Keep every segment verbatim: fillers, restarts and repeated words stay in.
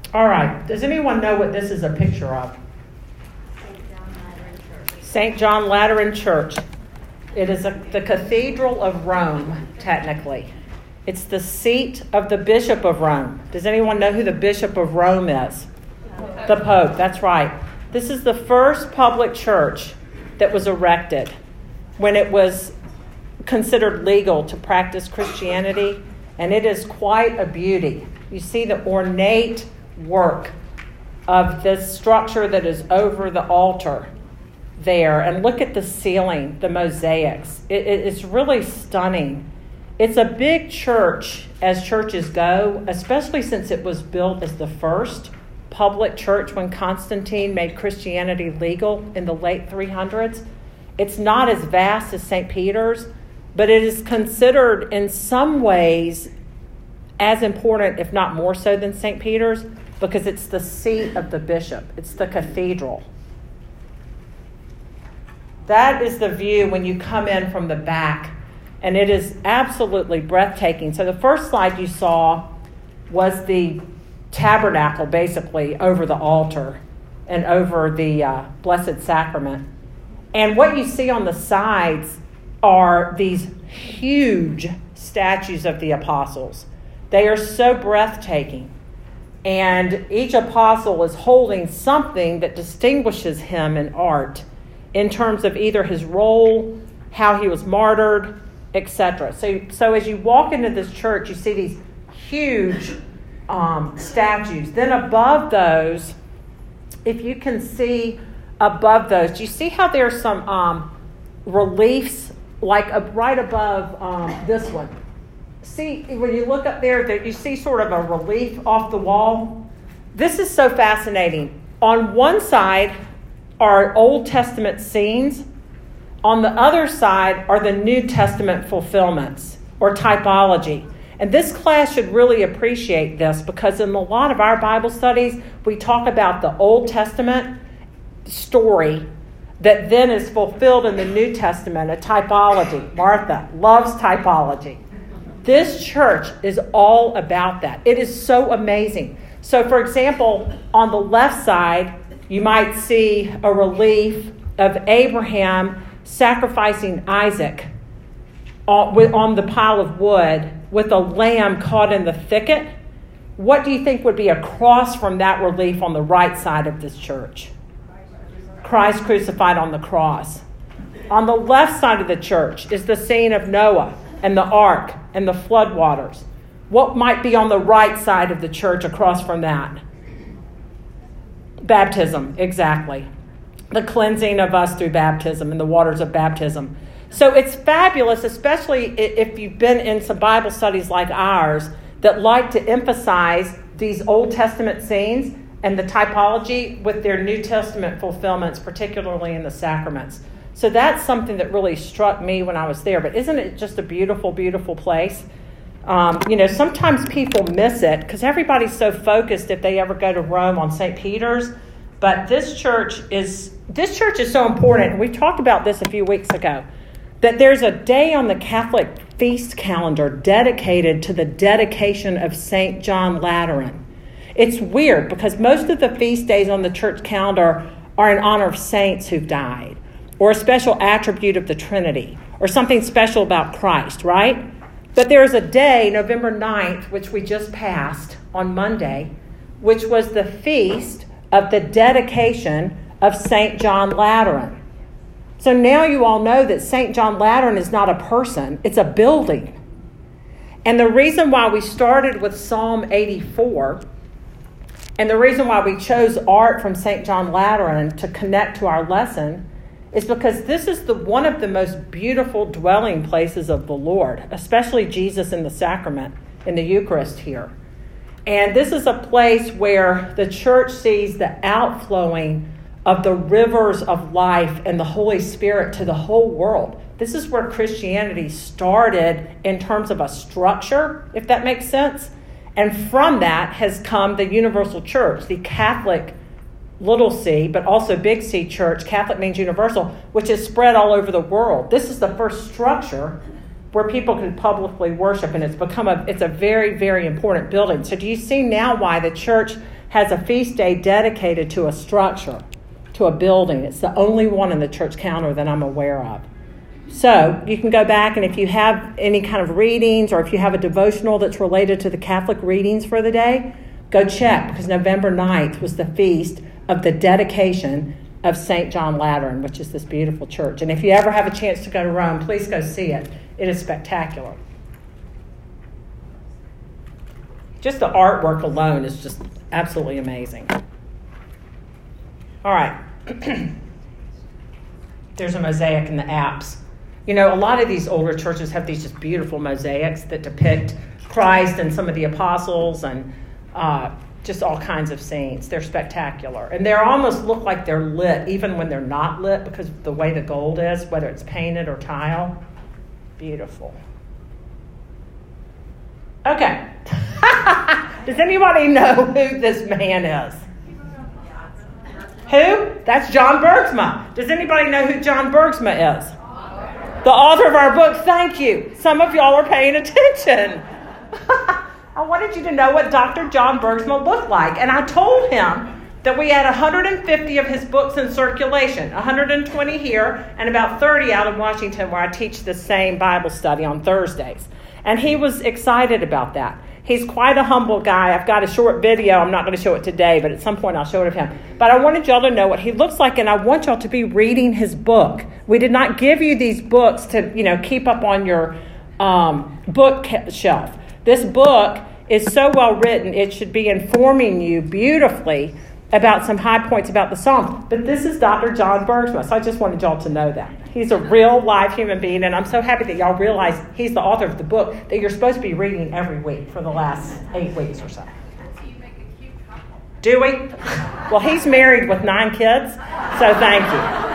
All right. Does anyone know what this is a picture of? Saint John Lateran Church. It is a, the Cathedral of Rome, technically. It's the seat of the Bishop of Rome. Does anyone know who the Bishop of Rome is? The Pope, that's right. This is the first public church that was erected when it was considered legal to practice Christianity, and it is quite a beauty. You see the ornate work of this structure that is over the altar there, and look at the ceiling, the mosaics. It, it, it's really stunning. It's a big church as churches go, especially since it was built as the first public church when Constantine made Christianity legal in the late three hundreds. It's not as vast as Saint Peter's, but it is considered in some ways as important, if not more so than Saint Peter's, because it's the seat of the bishop. It's the cathedral. That is the view when you come in from the back, and it is absolutely breathtaking. So the first slide you saw was the tabernacle, basically, over the altar and over the uh, Blessed Sacrament. And what you see on the sides are these huge statues of the apostles. They are so breathtaking. And each apostle is holding something that distinguishes him in art in terms of either his role, how he was martyred, et cetera. So, so as you walk into this church, you see these huge um, statues. Then above those, if you can see above those, do you see how there's some um, reliefs, like uh, right above um, this one? See, when you look up there, there, you see sort of a relief off the wall. This is so fascinating. On one side are Old Testament scenes. On the other side are the New Testament fulfillments, or typology. And this class should really appreciate this, because in a lot of our Bible studies, we talk about the Old Testament story that then is fulfilled in the New Testament, a typology. Martha loves typology. This church is all about that. It is so amazing. So, for example, on the left side, you might see a relief of Abraham sacrificing Isaac on the pile of wood with a lamb caught in the thicket. What do you think would be across from that relief on the right side of this church? Christ crucified on the cross. On the left side of the church is the scene of Noah and the ark and the flood waters. What might be on the right side of the church across from that? Baptism, exactly. The cleansing of us through baptism and the waters of baptism. So it's fabulous, especially if you've been in some Bible studies like ours that like to emphasize these Old Testament scenes and the typology with their New Testament fulfillments, particularly in the sacraments. So that's something that really struck me when I was there. But isn't it just a beautiful, beautiful place? Um, you know, sometimes people miss it because everybody's so focused if they ever go to Rome on Saint Peter's. But this church is this church is so important. We talked about this a few weeks ago, that there's a day on the Catholic feast calendar dedicated to the dedication of Saint John Lateran. It's weird because most of the feast days on the church calendar are in honor of saints who've died, or a special attribute of the Trinity, or something special about Christ, right? But there is a day, November ninth, which we just passed on Monday, which was the feast of the dedication of Saint John Lateran. So now you all know that Saint John Lateran is not a person, it's a building. And the reason why we started with Psalm eighty-four, and the reason why we chose art from Saint John Lateran to connect to our lesson, is because this is the one of the most beautiful dwelling places of the Lord, especially Jesus in the sacrament, in the Eucharist here. And this is a place where the church sees the outflowing of the rivers of life and the Holy Spirit to the whole world. This is where Christianity started in terms of a structure, if that makes sense. And from that has come the universal church, the Catholic little c, but also big C church. Catholic means universal, which is spread all over the world. This is the first structure where people can publicly worship, and it's become a it's a very, very important building. So do you see now why the church has a feast day dedicated to a structure, to a building. It's the only one in the church calendar that I'm aware of. So you can go back, and if you have any kind of readings or if you have a devotional that's related to the Catholic readings for the day, go check, because November ninth was the feast of the dedication of Saint John Lateran, which is this beautiful church. And if you ever have a chance to go to Rome, please go see it. It is spectacular. Just the artwork alone is just absolutely amazing. All right. There's a mosaic in the apse. You know, a lot of these older churches have these just beautiful mosaics that depict Christ and some of the apostles and uh, just all kinds of saints. They're spectacular. And they almost look like they're lit, even when they're not lit, because of the way the gold is, whether it's painted or tile. Beautiful. Okay. Does anybody know who this man is? Who? That's John Bergsma. Does anybody know who John Bergsma is? The author of our book. Thank you. Some of y'all are paying attention. I wanted you to know what Doctor John Bergsma looked like. And I told him that we had one hundred fifty of his books in circulation, one hundred twenty here and about thirty out in Washington, where I teach the same Bible study on Thursdays. And he was excited about that. He's quite a humble guy. I've got a short video. I'm not going to show it today, but at some point I'll show it of him. But I wanted y'all to know what he looks like, and I want y'all to be reading his book. We did not give you these books to, you know, keep up on your um, bookshelf. This book is so well written, it should be informing you beautifully about some high points about the Psalms. But this is Doctor John Bergsma, so I just wanted y'all to know that. He's a real live human being, and I'm so happy that y'all realize he's the author of the book that you're supposed to be reading every week for the last eight weeks or so. Do we? Well, he's married with nine kids, so thank you.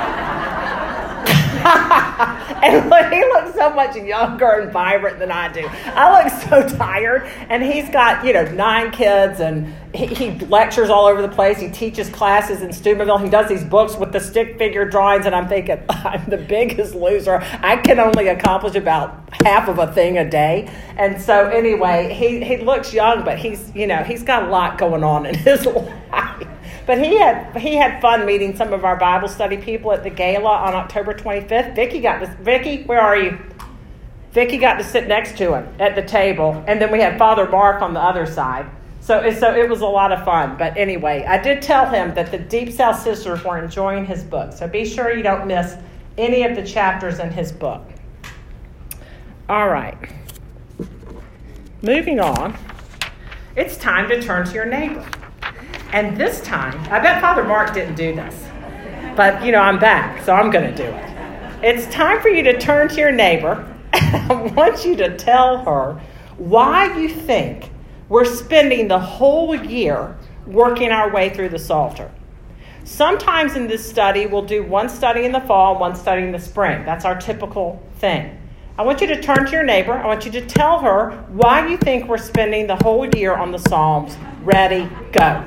And look, he looks so much younger and vibrant than I do. I look so tired, and he's got, you know, nine kids, and he, he lectures all over the place. He teaches classes in Steubenville. He does these books with the stick figure drawings, and I'm thinking, I'm the biggest loser. I can only accomplish about half of a thing a day. And so anyway, he, he looks young, but he's, you know, he's got a lot going on in his life. But he had he had fun meeting some of our Bible study people at the gala on October twenty-fifth. Vicky got to, Vicky, where are you? Vicky got to sit next to him at the table, and then we had Father Mark on the other side. So it, so it was a lot of fun. But anyway, I did tell him that the Deep South Sisters were enjoying his book. So be sure you don't miss any of the chapters in his book. All right. Moving on. It's time to turn to your neighbor. And this time, I bet Father Mark didn't do this, but, you know, I'm back, so I'm going to do it. It's time for you to turn to your neighbor. I want you to tell her why you think we're spending the whole year working our way through the Psalter. Sometimes in this study, we'll do one study in the fall, one study in the spring. That's our typical thing. I want you to turn to your neighbor. I want you to tell her why you think we're spending the whole year on the Psalms. Ready, go.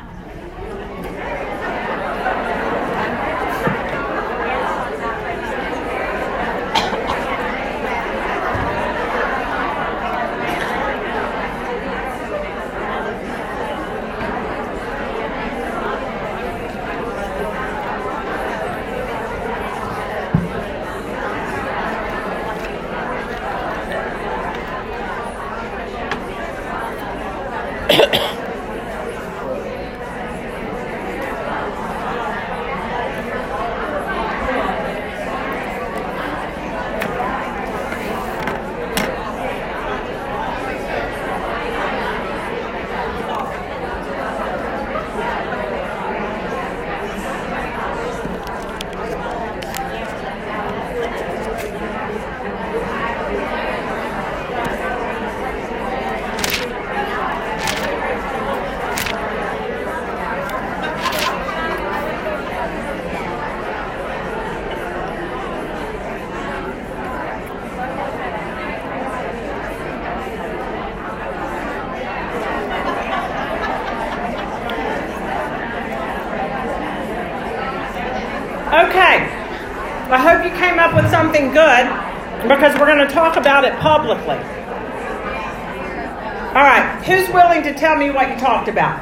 Okay, I hope you came up with something good, because we're going to talk about it publicly. All right, who's willing to tell me what you talked about?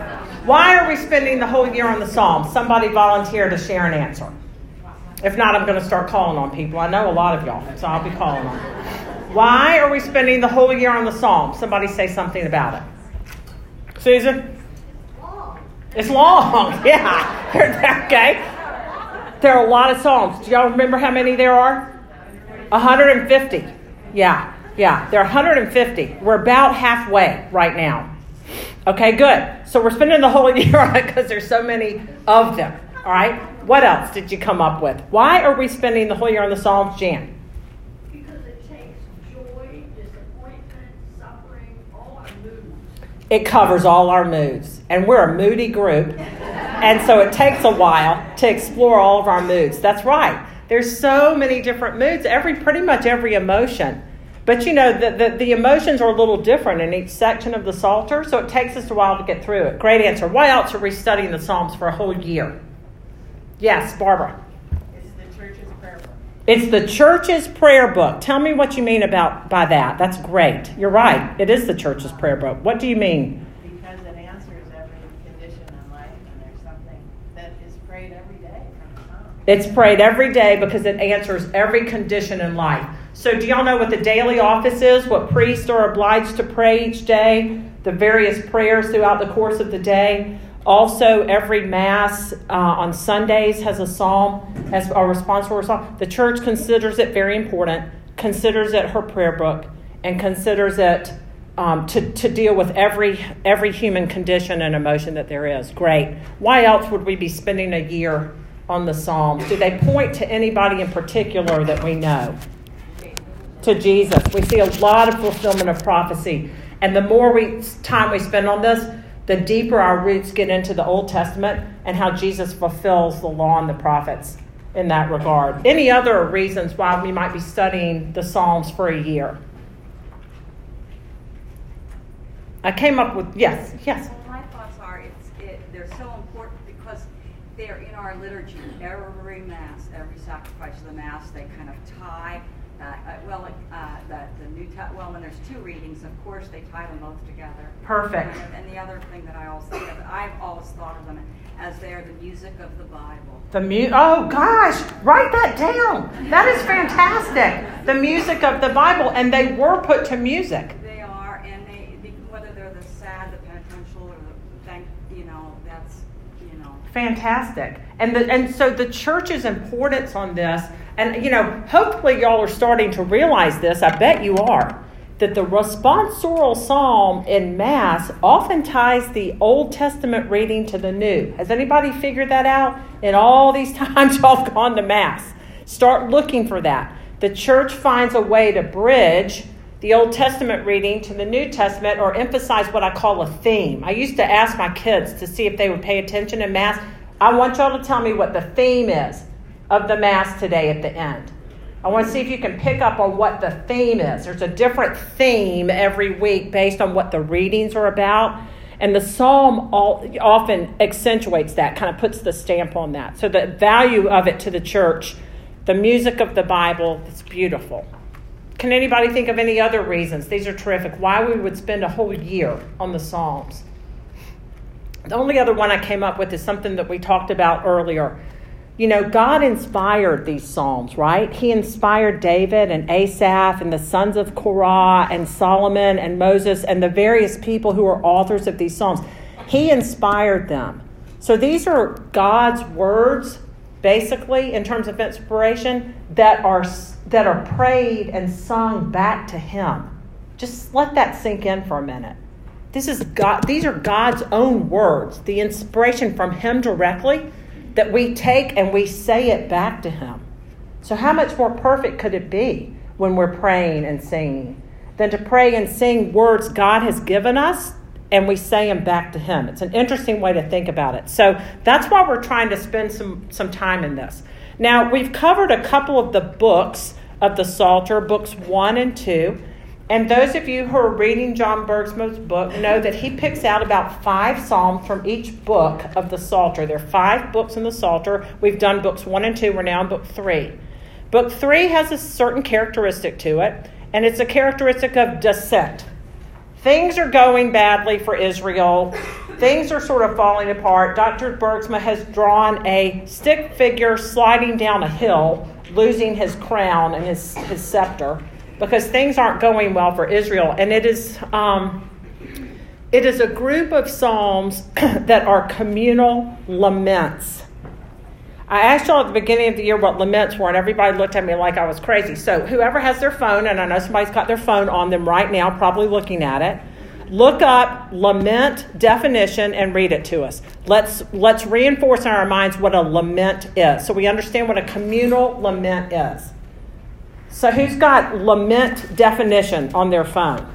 Why are we spending the whole year on the Psalms? Somebody volunteer to share an answer. If not, I'm going to start calling on people. I know a lot of y'all, so I'll be calling on them. Why are we spending the whole year on the Psalms? Somebody say something about it. Susan? Long. It's long. Yeah. Okay. There are a lot of Psalms. Do y'all remember how many there are? one hundred fifty. Yeah. Yeah. There are one hundred fifty. We're about halfway right now. Okay, good. So we're spending the whole year on it because there's so many of them. All right. What else did you come up with? Why are we spending the whole year on the Psalms, Jan? It covers all our moods. And we're a moody group. And so it takes a while to explore all of our moods. That's right. There's so many different moods, every pretty much every emotion. But you know, the, the, the emotions are a little different in each section of the Psalter, so it takes us a while to get through it. Great answer. Why else are we studying the Psalms for a whole year? Yes, Barbara. It's the church's prayer book. It's the church's prayer book. Tell me what you mean about by that. That's great. You're right. It is the church's prayer book. What do you mean? Because it answers every condition in life, and there's something that is prayed every day from the Psalms. It's prayed every day because it answers every condition in life. So do y'all know what the daily office is? What priests are obliged to pray each day? The various prayers throughout the course of the day. Also, every Mass uh, on Sundays has a psalm, as a response for a psalm. The church considers it very important, considers it her prayer book, and considers it um, to, to deal with every every human condition and emotion that there is. Great. Why else would we be spending a year on the Psalms? Do they point to anybody in particular that we know? To Jesus. We see a lot of fulfillment of prophecy. And the more we time we spend on this, the deeper our roots get into the Old Testament and how Jesus fulfills the law and the prophets in that regard. Any other reasons why we might be studying the Psalms for a year? I came up with, yes, yes. Well, my thoughts are it's, it, they're so important because they're in our liturgy. Every Mass, every sacrifice of the Mass, they kind of tie Uh, uh, well, uh, the, the New Te- well, when there's two readings, of course, they tie them both together. Perfect. And, and the other thing that I always think of, I've always thought of them as they're the music of the Bible. The mu- Oh gosh, write that down. That is fantastic. The music of the Bible, and they were put to music. They are, and they whether they're the sad, the penitential, or the thank, you know, that's, you know. Fantastic. And the, and so the church's importance on this. And, you know, hopefully y'all are starting to realize this. I bet you are. That the responsorial psalm in Mass often ties the Old Testament reading to the New. Has anybody figured that out? In all these times y'all have gone to Mass. Start looking for that. The church finds a way to bridge the Old Testament reading to the New Testament or emphasize what I call a theme. I used to ask my kids to see if they would pay attention in Mass. I want y'all to tell me what the theme is of the Mass today at the end. I want to see if you can pick up on what the theme is. There's a different theme every week based on what the readings are about. And the psalm all, often accentuates that, kind of puts the stamp on that. So the value of it to the church, the music of the Bible, it's beautiful. Can anybody think of any other reasons? These are terrific. Why we would spend a whole year on the Psalms. The only other one I came up with is something that we talked about earlier. You know, God inspired these Psalms, right? He inspired David and Asaph and the sons of Korah and Solomon and Moses and the various people who are authors of these Psalms. He inspired them. So these are God's words, basically, in terms of inspiration, that are that are prayed and sung back to Him. Just let that sink in for a minute. This is God. These are God's own words, the inspiration from Him directly, that we take and we say it back to Him. So how much more perfect could it be when we're praying and singing than to pray and sing words God has given us and we say them back to Him? It's an interesting way to think about it. So that's why we're trying to spend some, some time in this. Now, we've covered a couple of the books of the Psalter, books one and two. And those of you who are reading John Bergsmo's book know that he picks out about five psalms from each book of the Psalter. There are five books in the Psalter. We've done books one and two. We're now in book three. Book three has a certain characteristic to it, and it's a characteristic of descent. Things are going badly for Israel. things are sort of falling apart. Doctor Bergsma has drawn a stick figure sliding down a hill, losing his crown and his, his scepter, because things aren't going well for Israel. And it is um, it is a group of psalms that are communal laments. I asked y'all at the beginning of the year what laments were, and everybody looked at me like I was crazy. So whoever has their phone, and I know somebody's got their phone on them right now, probably looking at it, look up lament definition and read it to us. Let's let's reinforce in our minds what a lament is, so we understand what a communal lament is. So who's got lament definition on their phone?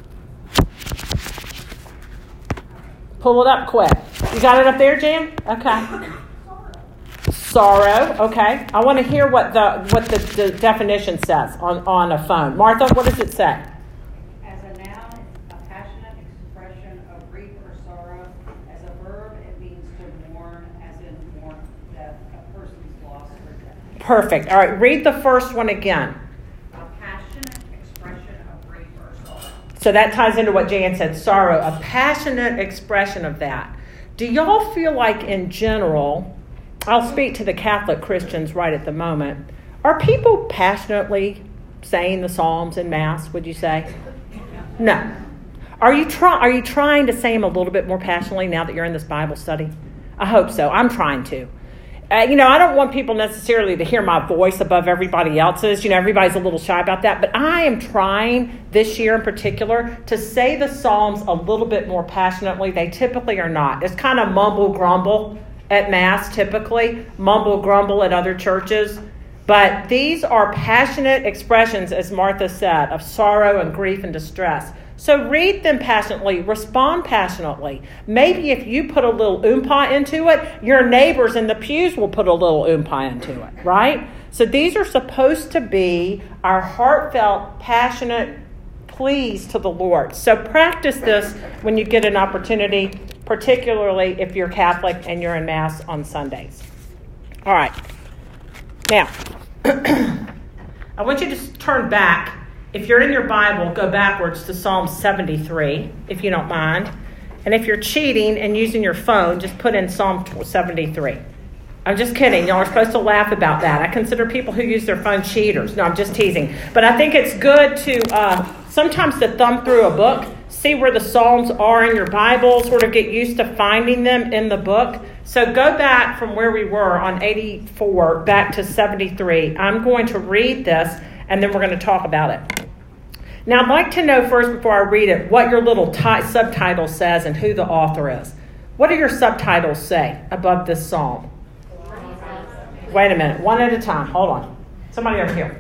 Pull it up quick. You got it up there, Jan? Okay. Sorrow. Okay. I want to hear what the what the, the definition says on, on a phone. Martha, what does it say? As a noun, a passionate expression of grief or sorrow. As a verb, it means to mourn, as in mourn death, a person's loss or death. Perfect. All right. Read the first one again. A passionate expression of grief or sorrow. So that ties into what Jan said. Sorrow. A passionate expression of that. Do y'all feel like in general, I'll speak to the Catholic Christians right at the moment, are people passionately saying the Psalms in Mass, would you say? No. Are you, try, are you trying to say them a little bit more passionately now that you're in this Bible study? I hope so. I'm trying to. Uh, you know, I don't want people necessarily to hear my voice above everybody else's. You know, everybody's a little shy about that. But I am trying this year in particular to say the Psalms a little bit more passionately. They typically are not. It's kind of mumble grumble at Mass, typically, mumble grumble at other churches. But these are passionate expressions, as Martha said, of sorrow and grief and distress. So read them passionately, respond passionately. Maybe if you put a little oompa into it, your neighbors in the pews will put a little oompa into it, right? So these are supposed to be our heartfelt, passionate pleas to the Lord. So practice this when you get an opportunity, particularly if you're Catholic and you're in Mass on Sundays. All right. Now, I want you to turn back. If you're in your Bible, go backwards to Psalm seventy-three, if you don't mind. And if you're cheating and using your phone, just put in Psalm seventy-three. I'm just kidding. Y'all are supposed to laugh about that. I consider people who use their phone cheaters. No, I'm just teasing. But I think it's good to uh, sometimes to thumb through a book, see where the Psalms are in your Bible, sort of get used to finding them in the book. So go back from where we were on eighty-four back to seventy-three. I'm going to read this, and then we're going to talk about it. Now, I'd like to know first, before I read it, what your little t- subtitle says and who the author is. What do your subtitles say above this psalm? Wait a minute. One at a time. Hold on. Somebody over here.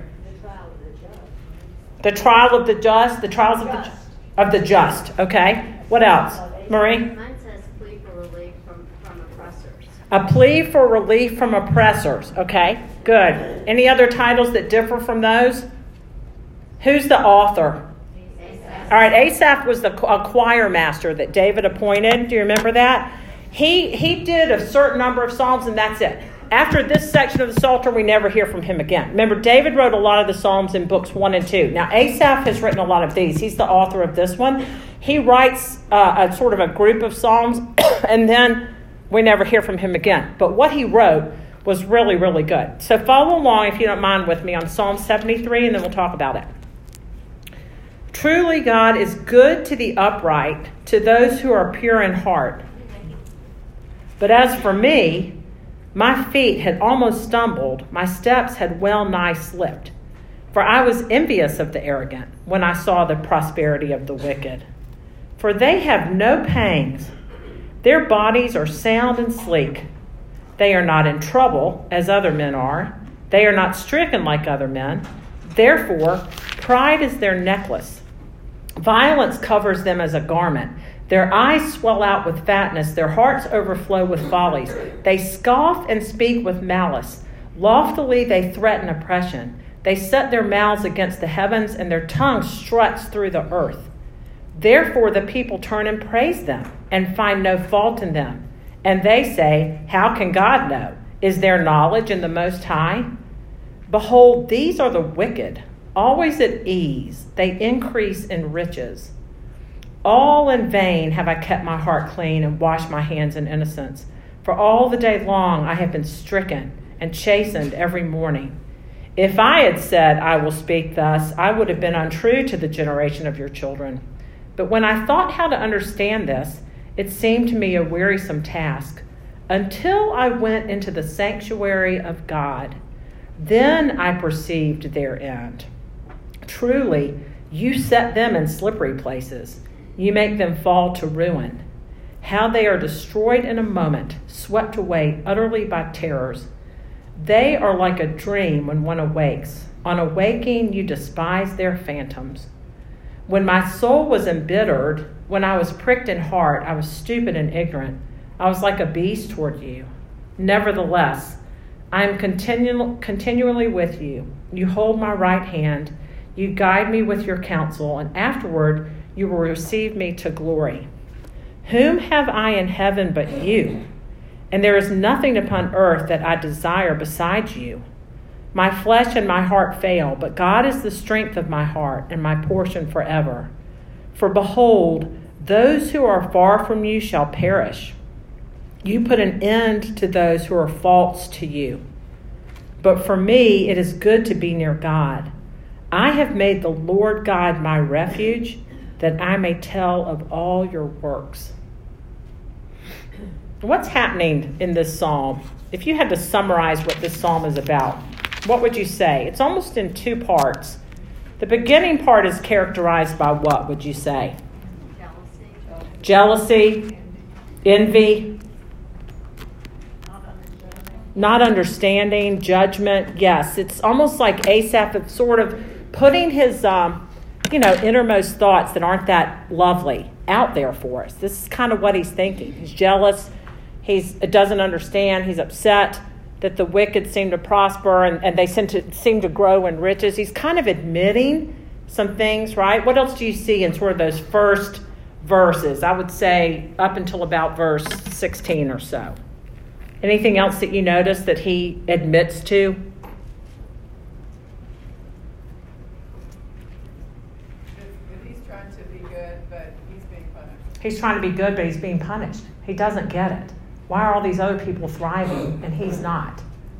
The trial of the just. The trials of the of the just. Okay. What else? Marie? Mine says plea for relief from, from oppressors. A plea for relief from oppressors. Okay. Good. Any other titles that differ from those? Who's the author? Asaph. All right, Asaph was the a choir master that David appointed. Do you remember that? He he did a certain number of psalms, and that's it. After this section of the Psalter, we never hear from him again. Remember, David wrote a lot of the psalms in books one and two. Now, Asaph has written a lot of these. He's the author of this one. He writes uh, a sort of a group of psalms, and then we never hear from him again. But what he wrote was really, really good. So follow along, if you don't mind, with me on Psalm seventy-three, and then we'll talk about it. Truly, God is good to the upright, to those who are pure in heart. But as for me, my feet had almost stumbled, my steps had well nigh slipped. For I was envious of the arrogant when I saw the prosperity of the wicked. For they have no pangs. Their bodies are sound and sleek. They are not in trouble, as other men are. They are not stricken like other men. Therefore, pride is their necklace. Violence covers them as a garment. Their eyes swell out with fatness. Their hearts overflow with follies. They scoff and speak with malice. Loftily they threaten oppression. They set their mouths against the heavens, and their tongue struts through the earth. Therefore the people turn and praise them, and find no fault in them. And they say, how can God know? Is there knowledge in the Most High? Behold, these are the wicked, always at ease. They increase in riches. All in vain have I kept my heart clean and washed my hands in innocence. For all the day long I have been stricken and chastened every morning. If I had said, I will speak thus, I would have been untrue to the generation of your children. But when I thought how to understand this, it seemed to me a wearisome task, until I went into the sanctuary of God. Then I perceived their end. Truly, you set them in slippery places. You make them fall to ruin. How they are destroyed in a moment, swept away utterly by terrors. They are like a dream when one awakes. On awaking, you despise their phantoms. When my soul was embittered, when I was pricked in heart, I was stupid and ignorant. I was like a beast toward you. Nevertheless, I am continu- continually with you. You hold my right hand. You guide me with your counsel, and afterward you will receive me to glory. Whom have I in heaven but you? And there is nothing upon earth that I desire besides you. My flesh and my heart fail, but God is the strength of my heart and my portion forever. For behold, those who are far from you shall perish. You put an end to those who are false to you. But for me, it is good to be near God. I have made the Lord God my refuge, that I may tell of all your works. What's happening in this psalm? If you had to summarize what this psalm is about, what would you say? It's almost in two parts. The beginning part is characterized by what, would you say? Jealousy. Jealousy, envy, not understanding, judgment. Yes, it's almost like Asaph is sort of putting his, um, you know, innermost thoughts that aren't that lovely out there for us. This is kind of what he's thinking. He's jealous. He's doesn't understand. He's upset that the wicked seem to prosper and, and they seem to, seem to grow in riches. He's kind of admitting some things, right? What else do you see in sort of those first verses? I would say up until about verse sixteen or so. Anything else that you notice that he admits to? That he's trying to be good, but he's being punished. He's trying to be good, but he's being punished. He doesn't get it. Why are all these other people thriving and he's not?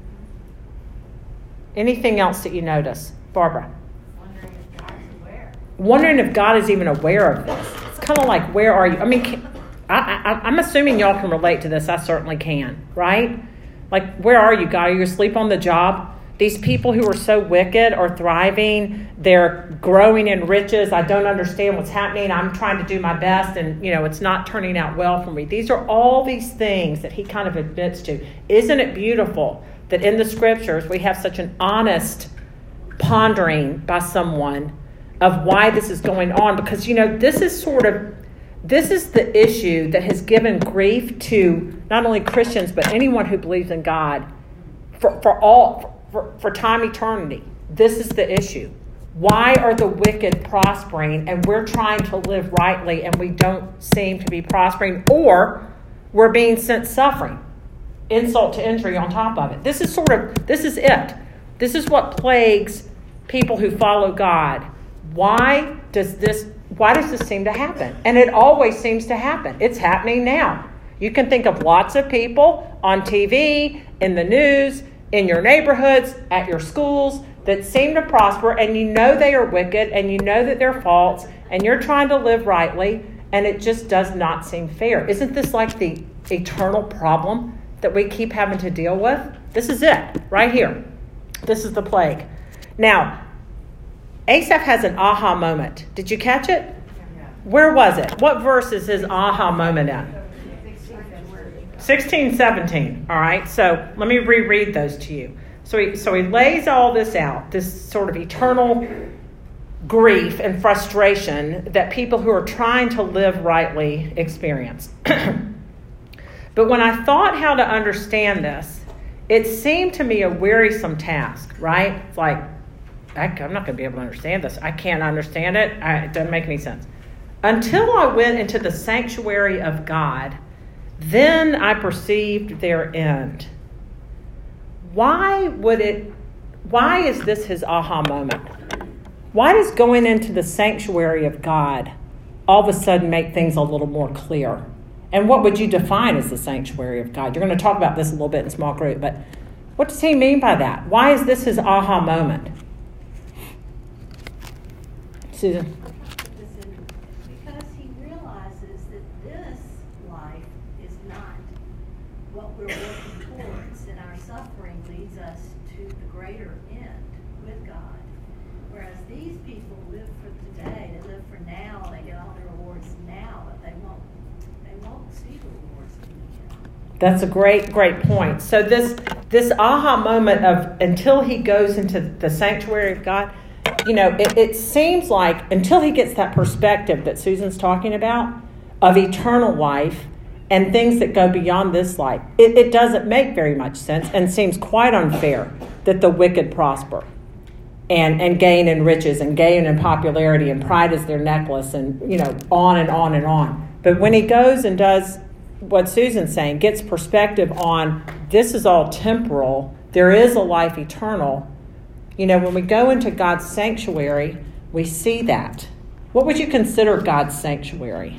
Anything else that you notice? Barbara? Wondering if God's aware. Wondering if God is even aware of this. It's kind of like, where are you? I mean, can, I, I, I'm assuming y'all can relate to this. I certainly can, right? Like, where are you, God? Are you asleep on the job? These people who are so wicked are thriving. They're growing in riches. I don't understand what's happening. I'm trying to do my best, and, you know, it's not turning out well for me. These are all these things that he kind of admits to. Isn't it beautiful that in the scriptures we have such an honest pondering by someone of why this is going on? Because, you know, this is sort of, this is the issue that has given grief to not only Christians, but anyone who believes in God for, for all... For, for time eternity. This is the issue. Why are the wicked prospering and we're trying to live rightly and we don't seem to be prospering, or we're being sent suffering, insult to injury on top of it? This is sort of, this is it. This is what plagues people who follow God. Why does this, why does this seem to happen? And it always seems to happen. It's happening now. You can think of lots of people on T V, in the news, in your neighborhoods, at your schools, that seem to prosper, and you know they are wicked, and you know that they're false, and you're trying to live rightly, and it just does not seem fair. Isn't this like the eternal problem that we keep having to deal with? This is it, right here. This is the plague. Now, Asaph has an aha moment. Did you catch it? Where was it? What verse is his aha moment at? sixteen, seventeen, all right? So let me reread those to you. So he, so he lays all this out, this sort of eternal grief and frustration that people who are trying to live rightly experience. But when I thought how to understand this, it seemed to me a wearisome task, right? It's like, I, I'm not going to be able to understand this. I can't understand it. I, it doesn't make any sense. Until I went into the sanctuary of God, then I perceived their end. Why would it, why is this his aha moment? Why does going into the sanctuary of God all of a sudden make things a little more clear. And what would you define as the sanctuary of God? You're going to talk about this a little bit in small group, but what does he mean by that? Why is this his aha moment? Susan? Because he realizes that this life is not what we're working towards, and our suffering leads us to the greater end with God. Whereas these people live for today, they live for now, they get all their rewards now, but they won't they won't see the rewards in the end. That's a great, great point. So this this aha moment of until he goes into the sanctuary of God, you know, it, it seems like until he gets that perspective that Susan's talking about of eternal life and things that go beyond this life, it, it doesn't make very much sense and seems quite unfair that the wicked prosper and, and gain in riches and gain in popularity and pride is their necklace and, you know, on and on and on. But when he goes and does what Susan's saying, gets perspective on this is all temporal, there is a life eternal. You know, when we go into God's sanctuary, we see that. What would you consider God's sanctuary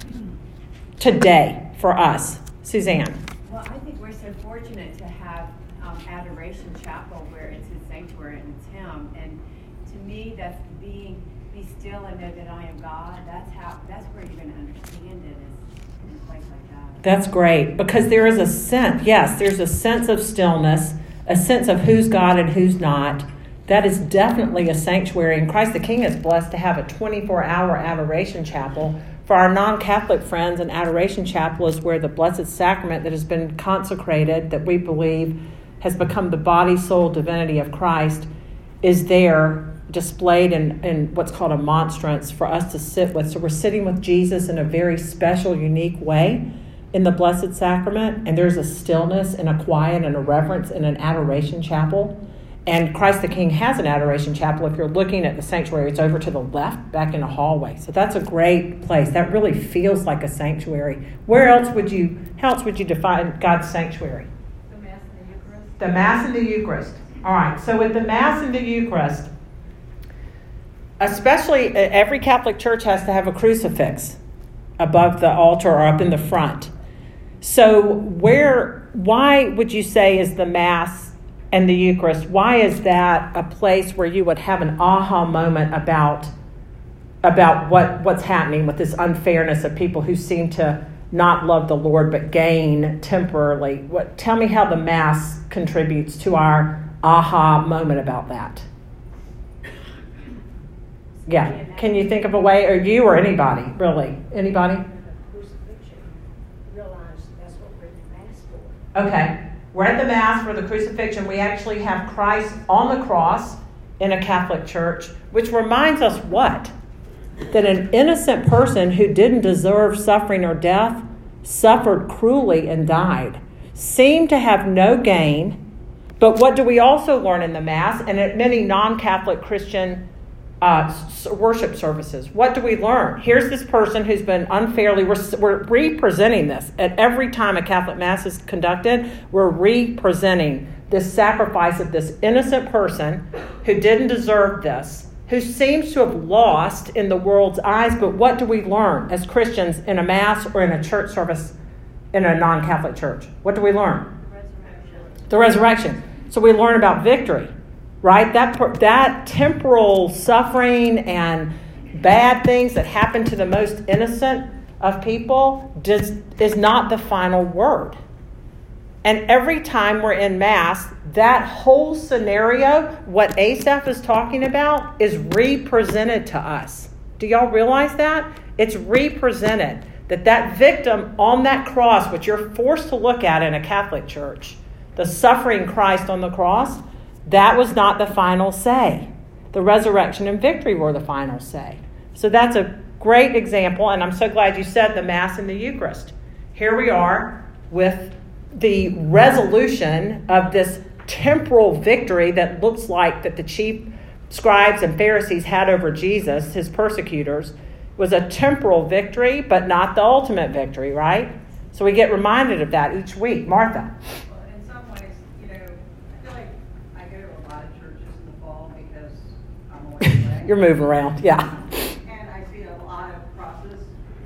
today for us? Suzanne. Well, I think we're so fortunate to have um, Adoration Chapel where it's his sanctuary and it's him. And to me, that's being, be still and know that I am God. That's how, that's where you're going to understand it, is in a place like that. That's great, because there is a sense, yes, there's a sense of stillness, a sense of who's God and who's not. That is definitely a sanctuary. And Christ the King is blessed to have a twenty-four hour Adoration Chapel. For our non-Catholic friends, an Adoration Chapel is where the Blessed Sacrament that has been consecrated, that we believe has become the body, soul, divinity of Christ, is there displayed in, in what's called a monstrance for us to sit with. So we're sitting with Jesus in a very special, unique way in the Blessed Sacrament. And there's a stillness and a quiet and a reverence in an Adoration Chapel. And Christ the King has an Adoration Chapel. If you're looking at the sanctuary, it's over to the left, back in a hallway. So that's a great place. That really feels like a sanctuary. Where else would you, how else would you define God's sanctuary? The Mass and the Eucharist. The Mass and the Eucharist. All right, so with the Mass and the Eucharist, especially every Catholic church has to have a crucifix above the altar or up in the front. So where, why would you say is the Mass and the Eucharist, why is that a place where you would have an aha moment about about what, what's happening with this unfairness of people who seem to not love the Lord but gain temporarily? What, tell me how the Mass contributes to our aha moment about that. Yeah, can you think of a way, or you or anybody, really? Anybody? Crucifixion. Realize that's what we're in the Mass for. Okay. We're at the Mass for the crucifixion. We actually have Christ on the cross in a Catholic church, which reminds us what? That an innocent person who didn't deserve suffering or death suffered cruelly and died, seemed to have no gain. But what do we also learn in the Mass and at many non-Catholic Christian uh, worship services? What do we learn? Here's this person who's been unfairly, we're, we're representing this. At every time a Catholic Mass is conducted, we're representing this sacrifice of this innocent person who didn't deserve this, who seems to have lost in the world's eyes. But what do we learn as Christians in a Mass or in a church service in a non-Catholic church? What do we learn? The resurrection. The resurrection. So we learn about victory. Right? That that temporal suffering and bad things that happen to the most innocent of people does, is not the final word. And every time we're in Mass, that whole scenario, what Asaph is talking about, is represented to us. Do y'all realize that? It's represented. That that victim on that cross, which you're forced to look at in a Catholic church, the suffering Christ on the cross, that was not the final say. The resurrection and victory were the final say. So that's a great example, and I'm so glad you said the Mass and the Eucharist. Here we are with the resolution of this temporal victory that looks like that the chief scribes and Pharisees had over Jesus, his persecutors, was a temporal victory, but not the ultimate victory, right? So we get reminded of that each week. Martha. Well, in some ways, you know, I feel like I go to a lot of churches in the fall because I'm always away. You're moving around, yeah. And I see a lot of crosses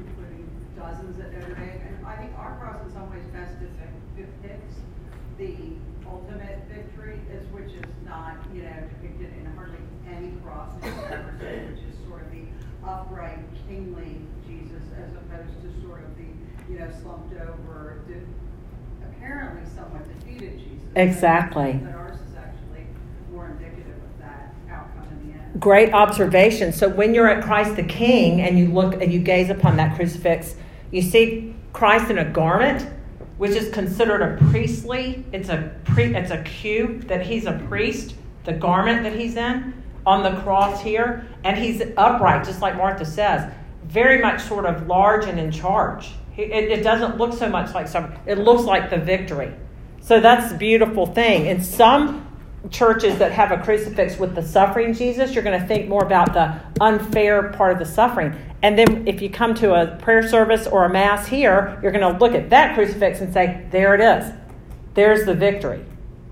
you know, depicted in hardly any crosses ever seen, which is sort of the upright, kingly Jesus, as opposed to sort of the, you know, slumped over, de- apparently somewhat defeated Jesus. Exactly. But ours is actually more indicative of that outcome in the end. Great observation. So when you're at Christ the King and you look and you gaze upon that crucifix, you see Christ in a garment, which is considered a priestly. It's a pre, it's a cue that he's a priest. The garment that he's in on the cross here, and he's upright, just like Martha says, very much sort of large and in charge. It, it doesn't look so much like some. It looks like the victory. So that's the beautiful thing. In some churches that have a crucifix with the suffering Jesus, you're going to think more about the unfair part of the suffering. And then if you come to a prayer service or a mass here, you're going to look at that crucifix and say, there it is. There's the victory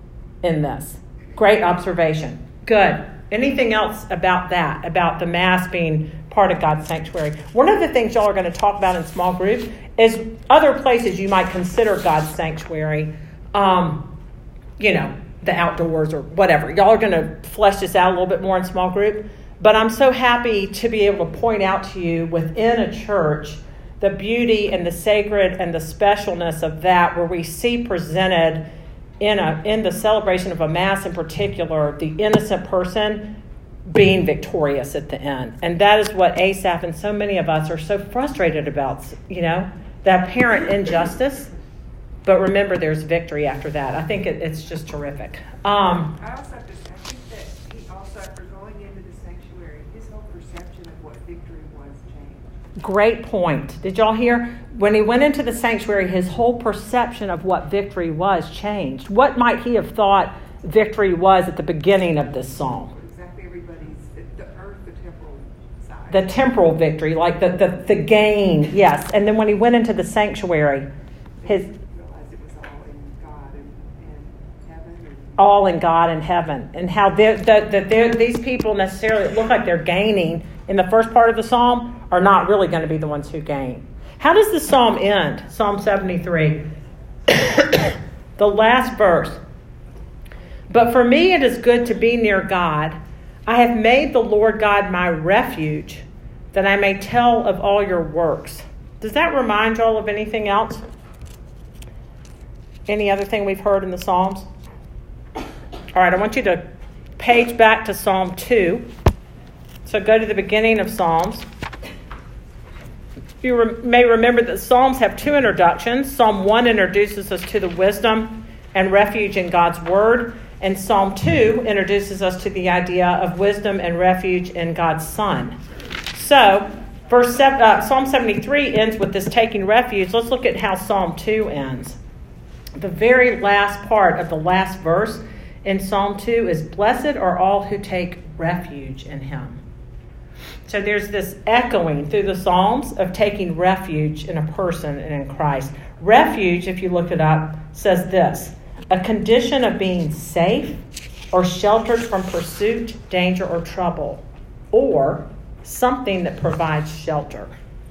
in this. Great observation. Good. Anything else about that, about the mass being part of God's sanctuary? One of the things y'all are going to talk about in small group is other places you might consider God's sanctuary. Um, you know, the outdoors or whatever. Y'all are going to flesh this out a little bit more in small group. But I'm so happy to be able to point out to you within a church the beauty and the sacred and the specialness of that, where we see presented in a in the celebration of a mass in particular, the innocent person being victorious at the end. And that is what Asaph and so many of us are so frustrated about, you know, the apparent injustice. But remember, there's victory after that. I think it, it's just terrific. Um, I also have to say, I think that he also, after going into the sanctuary, his whole perception of what victory was changed. Great point. Did y'all hear? When he went into the sanctuary, his whole perception of what victory was changed. What might he have thought victory was at the beginning of this psalm? Exactly everybody's, the, the earth, the temporal side. The temporal victory, like the, the, the gain, yes. And then when he went into the sanctuary, his... all in God and heaven, and how that that these people necessarily look like they're gaining in the first part of the psalm are not really going to be the ones who gain. How does the psalm end? Psalm seventy-three, the last verse. But for me it is good to be near God. I have made the Lord God my refuge, that I may tell of all your works. Does that remind y'all of anything else? Any other thing we've heard in the Psalms? All right, I want you to page back to Psalm two. So go to the beginning of Psalms. You re- may remember that Psalms have two introductions. Psalm one introduces us to the wisdom and refuge in God's word. And Psalm two introduces us to the idea of wisdom and refuge in God's Son. So verse seven, uh, Psalm seventy-three ends with this taking refuge. Let's look at how Psalm two ends. The very last part of the last verse in Psalm two is, blessed are all who take refuge in him. So there's this echoing through the Psalms of taking refuge in a person and in Christ. Refuge, if you look it up, says this: a condition of being safe or sheltered from pursuit, danger, or trouble, or something that provides shelter.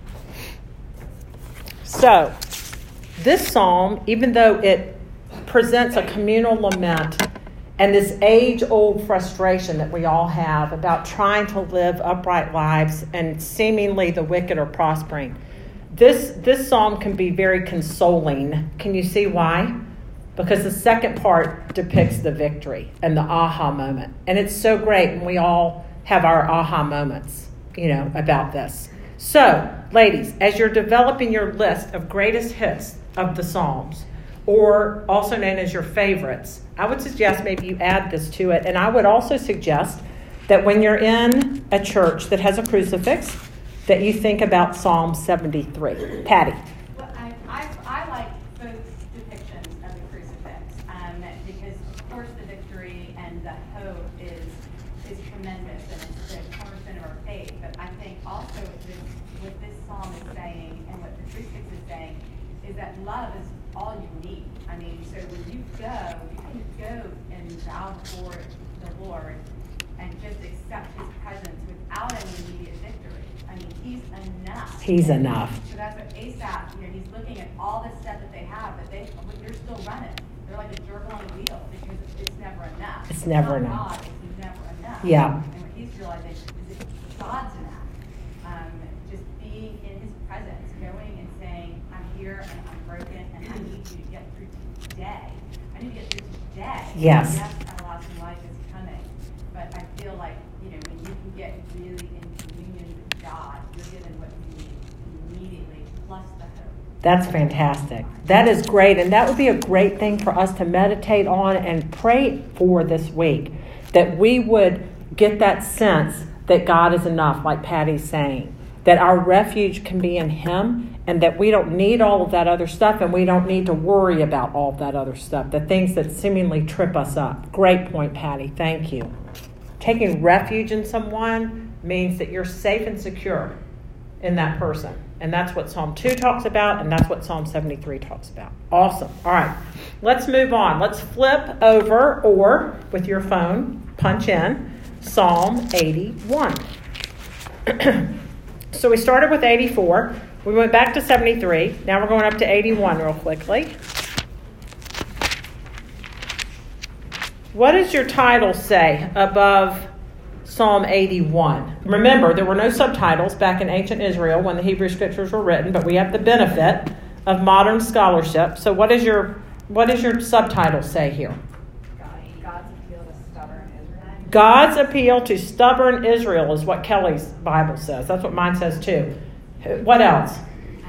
So this psalm, even though it presents a communal lament and this age-old frustration that we all have about trying to live upright lives and seemingly the wicked are prospering, this, this psalm can be very consoling. Can you see why? Because the second part depicts the victory and the aha moment. And it's so great when we all have our aha moments, you know, about this. So, ladies, as you're developing your list of greatest hits of the Psalms, or also known as your favorites, I would suggest maybe you add this to it. And I would also suggest that when you're in a church that has a crucifix, that you think about Psalm seventy-three. Patty. Well, I, I, I like both depictions of the crucifix um, because, of course, the victory and the hope is is tremendous, and it's the cornerstone of our faith. But I think also what this, what this psalm is saying and what the crucifix is saying is that love is all you need. I mean, so when you go, you can go and bow before the Lord and just accept his presence without any immediate victory. I mean, he's enough. He's enough. So that's what Asaph, you know, he's looking at all this stuff that they have, but they, they're still running. They're like a jerk on a wheel because it's never enough. It's never Without enough. God, it's Yeah. And what he's realizing is that God's enough. Um, just being in his presence, going and saying, I'm here and I'm broken and I need you to get through today. I need to get through today. Yes. Yes, everlasting life is coming. But I feel like, you know, when you can get really in communion with God, you're given what you need immediately, plus the hope. That's fantastic. That is great. And that would be a great thing for us to meditate on and pray for this week. That we would get that sense that God is enough, like Patty's saying. That our refuge can be in him and that we don't need all of that other stuff and we don't need to worry about all of that other stuff. The things that seemingly trip us up. Great point, Patty. Thank you. Taking refuge in someone means that you're safe and secure in that person. And that's what Psalm two talks about, and that's what Psalm seventy-three talks about. Awesome. All right. Let's move on. Let's flip over, or with your phone, punch in Psalm eighty-one. So we started with eighty-four. We went back to seventy-three. Now we're going up to eighty-one real quickly. What does your title say above Psalm eighty-one? Remember, there were no subtitles back in ancient Israel when the Hebrew Scriptures were written, but we have the benefit of modern scholarship. So what is your what does your subtitle say here? God's appeal to stubborn Israel. God's appeal to stubborn Israel is what Kelly's Bible says. That's what mine says too. What else?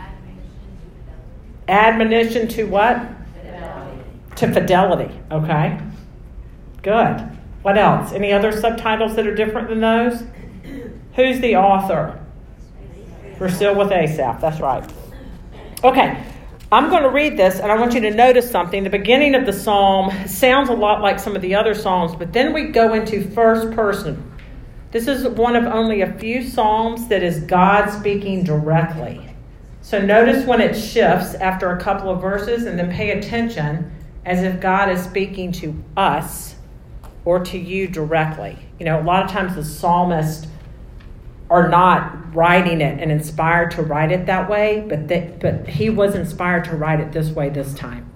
Admonition to what? Fidelity. To fidelity. Okay. Good. What else? Any other subtitles that are different than those? Who's the author? We're still with Asaph. That's right. Okay. I'm going to read this, and I want you to notice something. The beginning of the psalm sounds a lot like some of the other psalms, but then we go into first person. This is one of only a few psalms that is God speaking directly. So notice when it shifts after a couple of verses, and then pay attention as if God is speaking to us or to you directly. You know, a lot of times the psalmists are not writing it and inspired to write it that way, but that, but he was inspired to write it this way this time.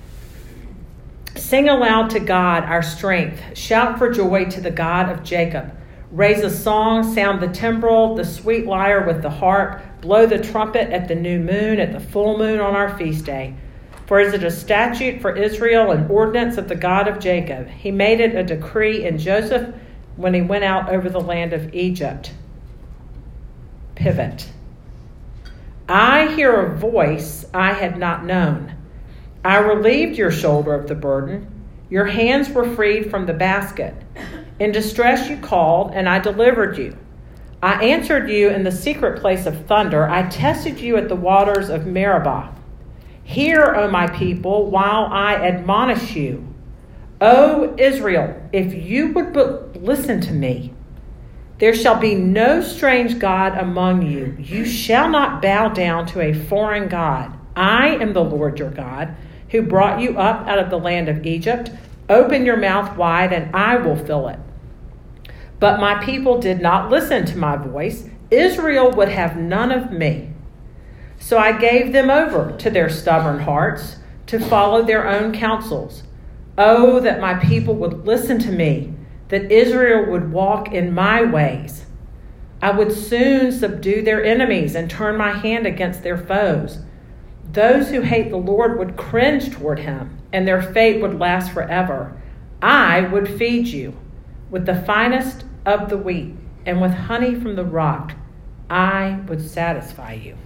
Sing aloud to God, our strength. Shout for joy to the God of Jacob. Raise a song, sound the timbrel, the sweet lyre with the harp. Blow the trumpet at the new moon, at the full moon on our feast day. For is it a statute for Israel, an ordinance of the God of Jacob? He made it a decree in Joseph when he went out over the land of Egypt. Pivot. I hear a voice I had not known. I relieved your shoulder of the burden. Your hands were freed from the basket. In distress you called, and I delivered you. I answered you in the secret place of thunder. I tested you at the waters of Meribah. Hear, O my people, while I admonish you. O Israel, if you would but listen to me, there shall be no strange God among you. You shall not bow down to a foreign God. I am the Lord your God, who brought you up out of the land of Egypt. Open your mouth wide, and I will fill it. But my people did not listen to my voice. Israel would have none of me. So I gave them over to their stubborn hearts to follow their own counsels. Oh, that my people would listen to me, that Israel would walk in my ways. I would soon subdue their enemies and turn my hand against their foes. Those who hate the Lord would cringe toward him, and their fate would last forever. I would feed you with the finest of the wheat, and with honey from the rock. I would satisfy you.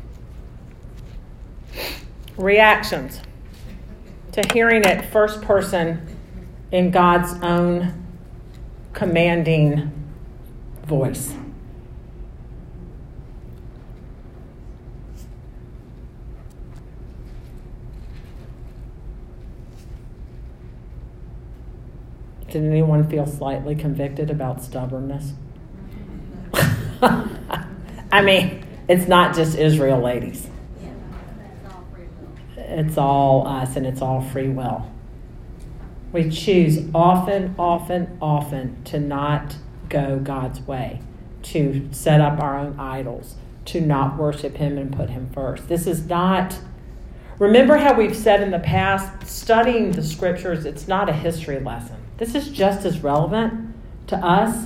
Reactions to hearing it first person in God's own commanding voice. Did anyone feel slightly convicted about stubbornness? I mean, it's not just Israel, ladies. It's all us, and it's all free will. We choose often, often, often to not go God's way, to set up our own idols, to not worship him and put him first. This is not... Remember how we've said in the past, studying the scriptures, it's not a history lesson. This is just as relevant to us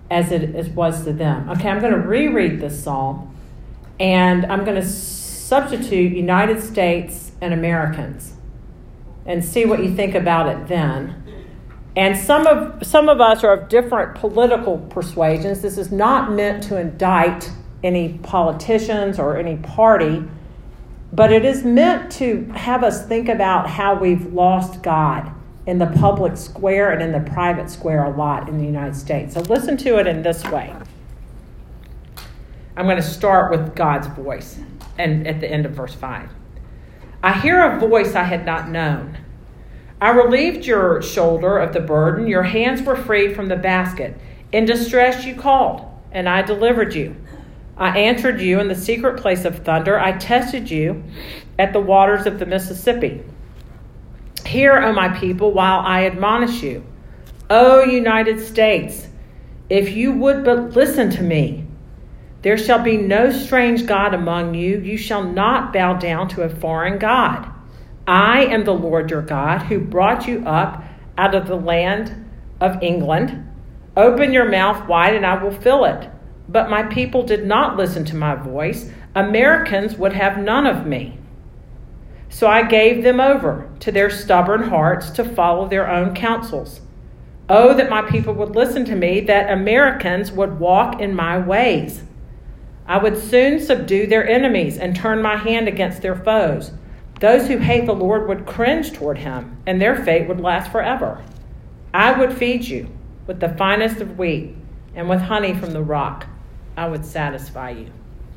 as it is- was to them. Okay, I'm going to reread this psalm, and I'm going to substitute United States and Americans and see what you think about it then. And some of some of us are of different political persuasions. This is not meant to indict any politicians or any party, but it is meant to have us think about how we've lost God in the public square and in the private square a lot in the United States. So listen to it in this way. I'm going to start with God's voice, and at the end of verse five. I hear a voice I had not known. I relieved your shoulder of the burden. Your hands were freed from the basket. In distress you called, and I delivered you. I answered you in the secret place of thunder. I tested you at the waters of the Mississippi. Hear, O my people, while I admonish you. O United States, if you would but listen to me. There shall be no strange God among you. You shall not bow down to a foreign God. I am the Lord your God, who brought you up out of the land of England. Open your mouth wide, and I will fill it. But my people did not listen to my voice. Americans would have none of me. So I gave them over to their stubborn hearts to follow their own counsels. Oh, that my people would listen to me, that Americans would walk in my ways. I would soon subdue their enemies and turn my hand against their foes. Those who hate the Lord would cringe toward him, and their fate would last forever. I would feed you with the finest of wheat, and with honey from the rock I would satisfy you.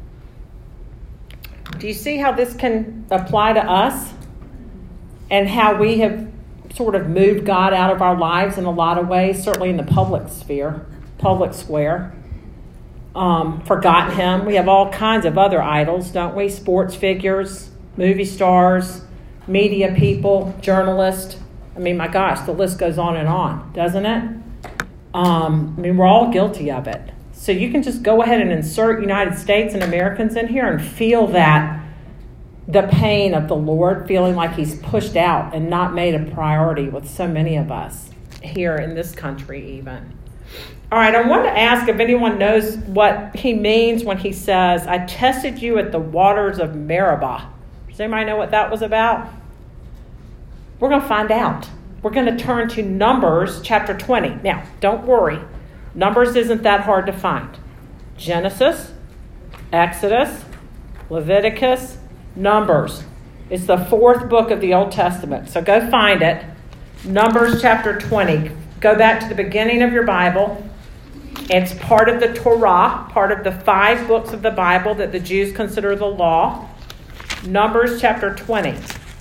Do you see how this can apply to us? And how we have sort of moved God out of our lives in a lot of ways, certainly in the public sphere, public square. Um, forgotten him. We have all kinds of other idols, don't we? Sports figures, movie stars, media people, journalists. I mean, my gosh, the list goes on and on, doesn't it? Um, I mean, we're all guilty of it. So you can just go ahead and insert United States and Americans in here and feel that, the pain of the Lord, feeling like he's pushed out and not made a priority with so many of us here in this country even. All right, I want to ask if anyone knows what he means when he says, I tested you at the waters of Meribah. Does anybody know what that was about? We're going to find out. We're going to turn to Numbers chapter twenty. Now, don't worry. Numbers isn't that hard to find. Genesis, Exodus, Leviticus, Numbers. It's the fourth book of the Old Testament. So go find it. Numbers chapter twenty. Go back to the beginning of your Bible. It's part of the Torah, part of the five books of the Bible that the Jews consider the law. Numbers chapter twenty.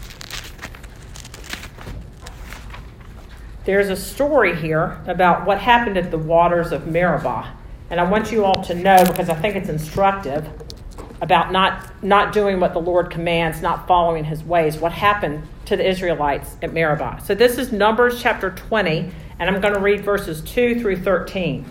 There's a story here about what happened at the waters of Meribah. And I want you all to know, because I think it's instructive, about not, not doing what the Lord commands, not following his ways, what happened to the Israelites at Meribah. So this is Numbers chapter twenty, and I'm going to read verses two through thirteen.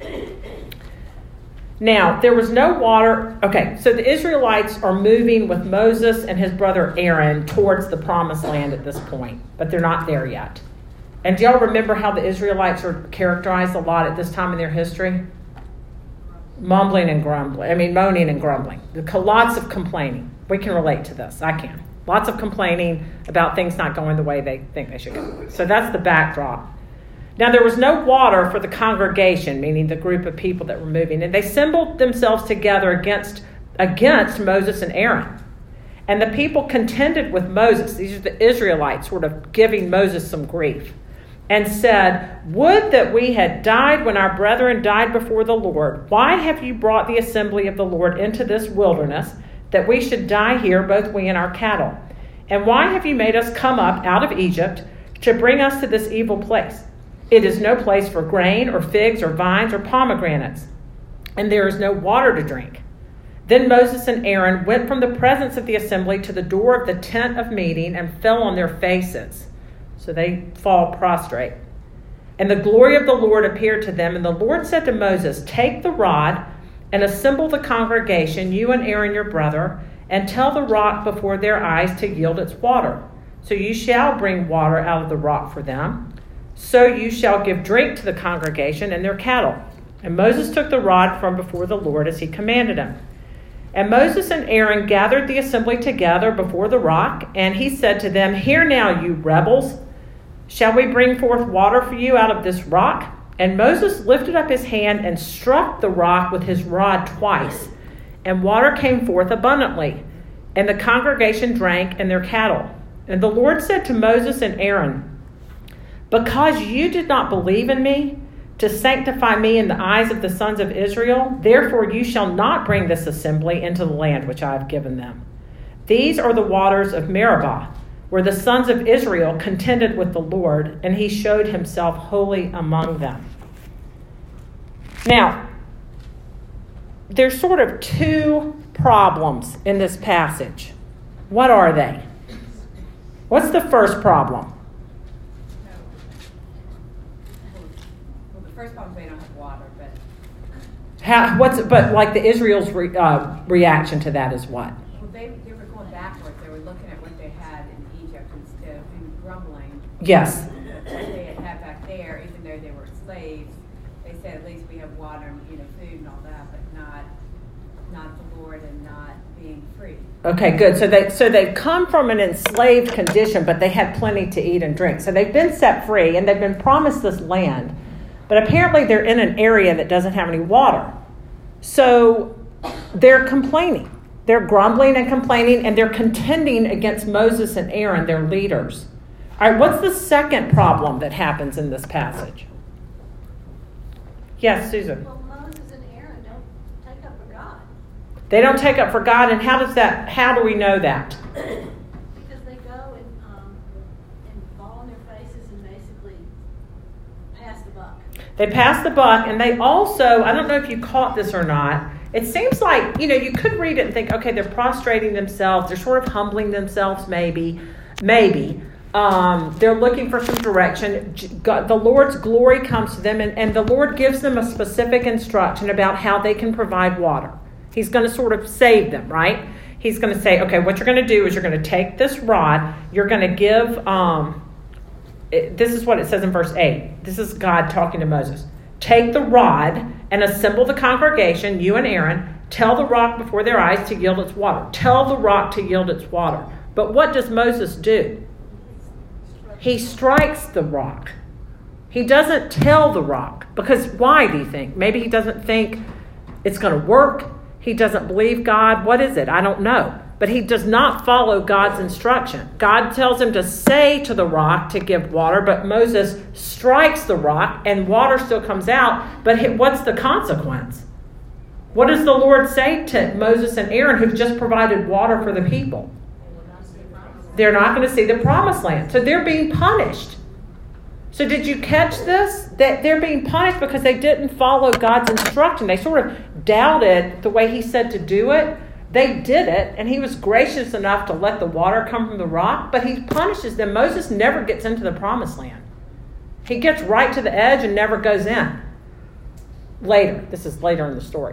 Now, there was no water. Okay, so the Israelites are moving with Moses and his brother Aaron towards the promised land at this point, but they're not there yet. And do y'all remember how the Israelites are characterized a lot at this time in their history? Mumbling and grumbling. I mean, moaning and grumbling. Lots of complaining. We can relate to this. I can. Lots of complaining about things not going the way they think they should go. So that's the backdrop. Now, there was no water for the congregation, meaning the group of people that were moving, and they assembled themselves together against, against Moses and Aaron. And the people contended with Moses. These are the Israelites sort of giving Moses some grief, and said, would that we had died when our brethren died before the Lord. Why have you brought the assembly of the Lord into this wilderness, that we should die here, both we and our cattle? And why have you made us come up out of Egypt to bring us to this evil place? It is no place for grain or figs or vines or pomegranates, and there is no water to drink. Then Moses and Aaron went from the presence of the assembly to the door of the tent of meeting and fell on their faces. So they fall prostrate. And the glory of the Lord appeared to them. And the Lord said to Moses, take the rod and assemble the congregation, you and Aaron your brother, and tell the rock before their eyes to yield its water. So you shall bring water out of the rock for them. So you shall give drink to the congregation and their cattle. And Moses took the rod from before the Lord as he commanded him. And Moses and Aaron gathered the assembly together before the rock, and he said to them, "Hear now, you rebels, shall we bring forth water for you out of this rock?" And Moses lifted up his hand and struck the rock with his rod twice, and water came forth abundantly, and the congregation drank and their cattle. And the Lord said to Moses and Aaron, "Because you did not believe in me, to sanctify me in the eyes of the sons of Israel, therefore you shall not bring this assembly into the land which I have given them. These are the waters of Meribah, where the sons of Israel contended with the Lord, and he showed himself holy among them." Now, there's sort of two problems in this passage. What are they? What's the first problem? Well, the first problem is they don't have water, but How, what's but like the Israel's re, uh, reaction to that is what? well, they, they were going backwards. They were looking at what they had in Egypt instead of being grumbling. Yes. What they had had back there, even though they were slaves, they said at least we have water and, you know, food and all that, but not not the Lord and not being free. Okay, good. So they so they've come from an enslaved condition, but they had plenty to eat and drink. So they've been set free and they've been promised this land. But apparently they're in an area that doesn't have any water. So they're complaining. They're grumbling and complaining, and they're contending against Moses and Aaron, their leaders. All right, what's the second problem that happens in this passage? Yes, Susan. Well, Moses and Aaron don't take up for God. They don't take up for God, and how does that? How do we know that? Because they go and, um, and fall on their faces and basically pass the buck. They pass the buck, and they also, I don't know if you caught this or not, it seems like, you know, you could read it and think, okay, they're prostrating themselves, they're sort of humbling themselves maybe, maybe. Um, they're looking for some direction. God, the Lord's glory comes to them, and, and the Lord gives them a specific instruction about how they can provide water. He's going to sort of save them, right? He's going to say, okay, what you're going to do is you're going to take this rod, you're going to give, um, it, this is what it says in verse eight. This is God talking to Moses. Take the rod and assemble the congregation, you and Aaron. Tell the rock before their eyes to yield its water. Tell the rock to yield its water. But what does Moses do? He strikes the rock. He doesn't tell the rock. Because why do you think? Maybe he doesn't think it's going to work. He doesn't believe God. What is it? I don't know. But he does not follow God's instruction. God tells him to say to the rock to give water, but Moses strikes the rock and water still comes out. But what's the consequence? What does the Lord say to Moses and Aaron, who've just provided water for the people? They're not going to see the promised land. So they're being punished. So did you catch this? That they're being punished because they didn't follow God's instruction. They sort of doubted the way he said to do it. They did it, and he was gracious enough to let the water come from the rock, but he punishes them. Moses never gets into the promised land. He gets right to the edge and never goes in. Later. This is later in the story.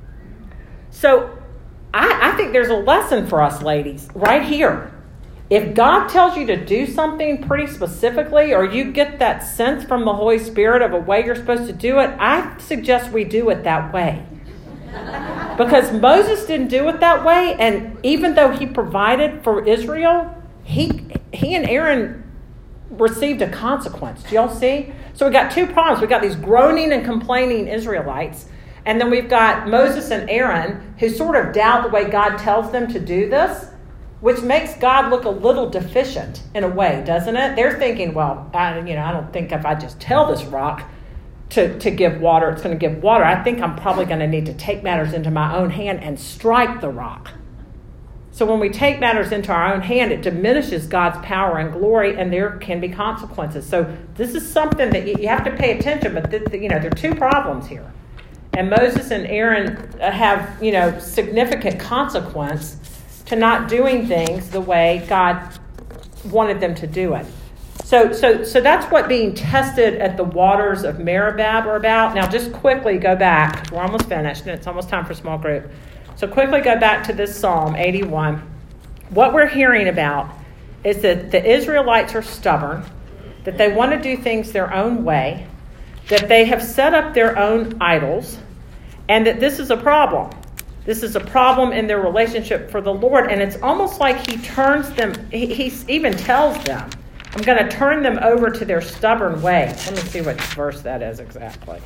So I, I think there's a lesson for us ladies right here. If God tells you to do something pretty specifically, or you get that sense from the Holy Spirit of a way you're supposed to do it, I suggest we do it that way. Because Moses didn't do it that way, and even though he provided for Israel, he he and Aaron received a consequence. Do y'all see? So we got two problems. We got these groaning and complaining Israelites, and then we've got Moses and Aaron who sort of doubt the way God tells them to do this, which makes God look a little deficient in a way, doesn't it? They're thinking, well, I, you know, I don't think if I just tell this rock to, to give water, it's going to give water. I think I'm probably going to need to take matters into my own hand and strike the rock. So when we take matters into our own hand, it diminishes God's power and glory, and there can be consequences. So this is something that you have to pay attention, but th- you know, there are two problems here. And Moses and Aaron have, you know, significant consequence to not doing things the way God wanted them to do it. So so so that's what being tested at the waters of Meribah are about. Now just quickly go back. We're almost finished, and it's almost time for small group. So quickly go back to this Psalm eighty-one. What we're hearing about is that the Israelites are stubborn, that they want to do things their own way, that they have set up their own idols, and that this is a problem. This is a problem in their relationship for the Lord, and it's almost like he turns them, he, he even tells them, I'm going to turn them over to their stubborn ways. Let me see what verse that is exactly.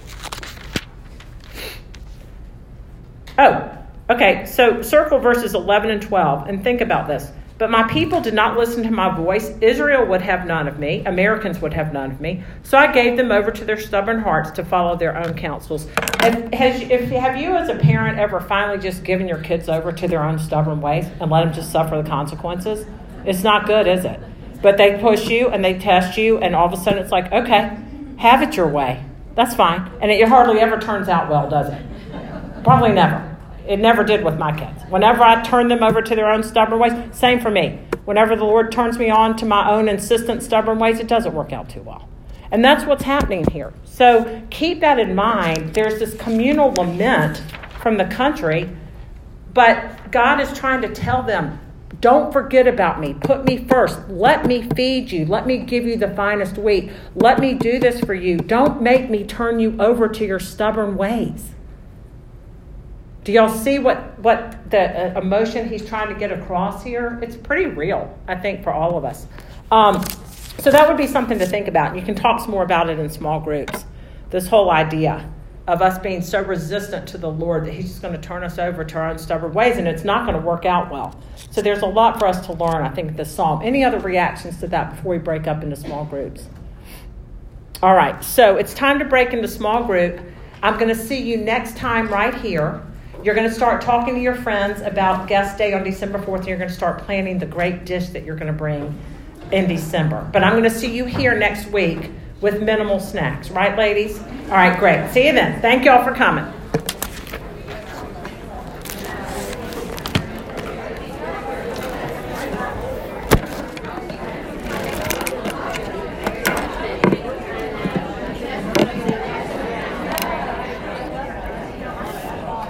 Oh, okay, so circle verses eleven and twelve, and think about this. But my people did not listen to my voice. Israel would have none of me. Americans would have none of me. So I gave them over to their stubborn hearts to follow their own counsels. Have, has, if, have you as a parent ever finally just given your kids over to their own stubborn ways and let them just suffer the consequences? It's not good, is it? But they push you and they test you, and all of a sudden it's like, okay, have it your way. That's fine. And it hardly ever turns out well, does it? Probably never. It never did with my kids. Whenever I turn them over to their own stubborn ways, same for me. Whenever the Lord turns me on to my own insistent stubborn ways, it doesn't work out too well. And that's what's happening here. So keep that in mind. There's this communal lament from the country, but God is trying to tell them, don't forget about me. Put me first. Let me feed you. Let me give you the finest wheat. Let me do this for you. Don't make me turn you over to your stubborn ways. Do y'all see what, what the uh, emotion he's trying to get across here? It's pretty real, I think, for all of us. Um, so that would be something to think about. You can talk some more about it in small groups. This whole idea of us being so resistant to the Lord that he's just going to turn us over to our own stubborn ways, and it's not going to work out well. So there's a lot for us to learn, I think, this psalm. Any other reactions to that before we break up into small groups? All right, so it's time to break into small group. I'm going to see you next time right here. You're going to start talking to your friends about guest day on December fourth, and you're going to start planning the great dish that you're going to bring in December. But I'm going to see you here next week with minimal snacks. Right, ladies? All right, great. See you then. Thank you all for coming.